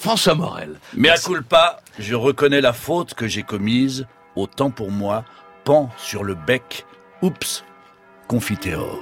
François Morel. Mea culpa, je reconnais la faute que j'ai commise. Autant pour moi, pan sur le bec. Oups, confiteor.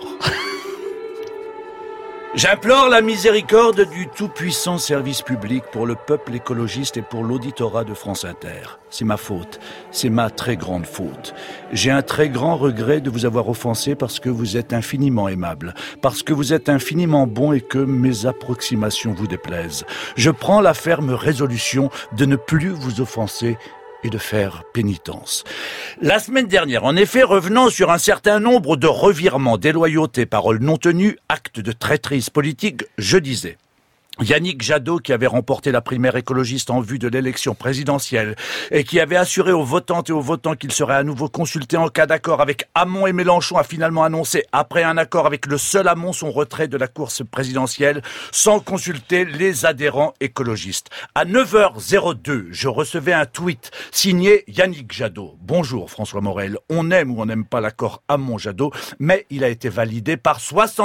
J'implore la miséricorde du tout-puissant service public pour le peuple écologiste et pour l'auditorat de France Inter. C'est ma faute, c'est ma très grande faute. J'ai un très grand regret de vous avoir offensé parce que vous êtes infiniment aimable, parce que vous êtes infiniment bon et que mes approximations vous déplaisent. Je prends la ferme résolution de ne plus vous offenser et de faire pénitence. La semaine dernière, en effet, revenant sur un certain nombre de revirements, déloyautés, paroles non tenues, actes de traîtrise politique, je disais: Yannick Jadot, qui avait remporté la primaire écologiste en vue de l'élection présidentielle et qui avait assuré aux votantes et aux votants qu'il serait à nouveau consulté en cas d'accord avec Hamon et Mélenchon, a finalement annoncé, après un accord avec le seul Hamon, son retrait de la course présidentielle sans consulter les adhérents écologistes. À 9h02, je recevais un tweet signé Yannick Jadot. Bonjour François Morel, on aime ou on n'aime pas l'accord Hamon-Jadot, mais il a été validé par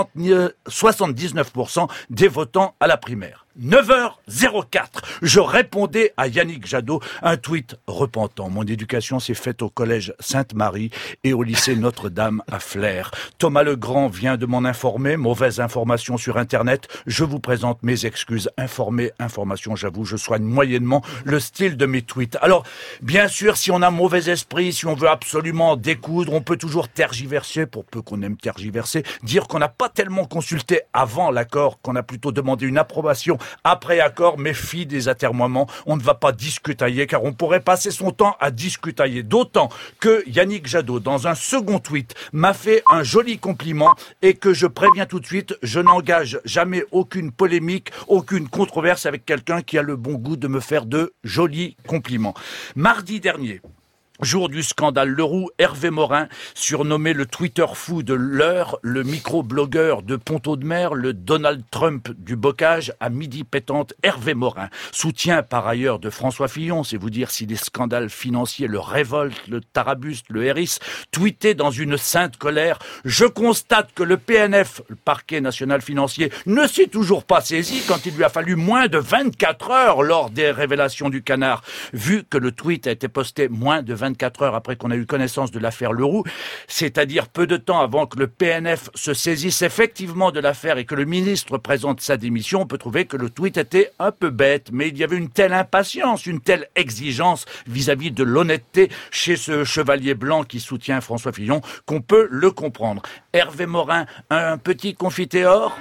79% des votants à la primaire. 9h04, je répondais à Yannick Jadot, un tweet repentant. Mon éducation s'est faite au collège Sainte-Marie et au lycée Notre-Dame à Flers. Thomas Legrand vient de m'en informer, mauvaise information sur Internet. Je vous présente mes excuses. Informé, information, j'avoue, je soigne moyennement le style de mes tweets. Alors, bien sûr, si on a mauvais esprit, si on veut absolument découdre, on peut toujours tergiverser, pour peu qu'on aime tergiverser, dire qu'on n'a pas tellement consulté avant l'accord, qu'on a plutôt demandé une approbation après accord. Méfie des atermoiements, on ne va pas discutailler car on pourrait passer son temps à discutailler. D'autant que Yannick Jadot, dans un second tweet, m'a fait un joli compliment et que je préviens tout de suite, je n'engage jamais aucune polémique, aucune controverse avec quelqu'un qui a le bon goût de me faire de jolis compliments. Mardi dernier, jour du scandale Leroux, Hervé Morin, surnommé le Twitter fou de l'heure, le micro-blogueur de Pont-Audemer, le Donald Trump du bocage, à midi pétante, Hervé Morin, soutien par ailleurs de François Fillon, c'est vous dire si les scandales financiers le révoltent, le tarabuste, le hérissent, tweeté dans une sainte colère: je constate que le PNF, le parquet national financier, ne s'est toujours pas saisi quand il lui a fallu moins de 24 heures lors des révélations du Canard. Vu que le tweet a été posté moins de 24 heures après qu'on a eu connaissance de l'affaire Leroux, c'est-à-dire peu de temps avant que le PNF se saisisse effectivement de l'affaire et que le ministre présente sa démission, on peut trouver que le tweet était un peu bête, mais il y avait une telle impatience, une telle exigence vis-à-vis de l'honnêteté chez ce chevalier blanc qui soutient François Fillon qu'on peut le comprendre. Hervé Morin, un petit confiteor?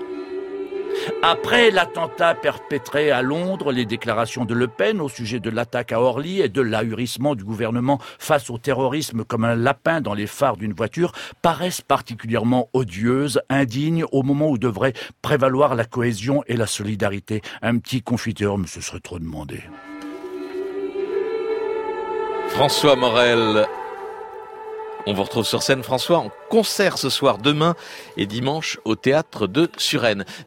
Après l'attentat perpétré à Londres, les déclarations de Le Pen au sujet de l'attaque à Orly et de l'ahurissement du gouvernement face au terrorisme comme un lapin dans les phares d'une voiture paraissent particulièrement odieuses, indignes, au moment où devrait prévaloir la cohésion et la solidarité. Un petit confiteur, mais ce serait trop demandé. François Morel. On vous retrouve sur scène, François, en concert ce soir, demain et dimanche au théâtre de Suresnes.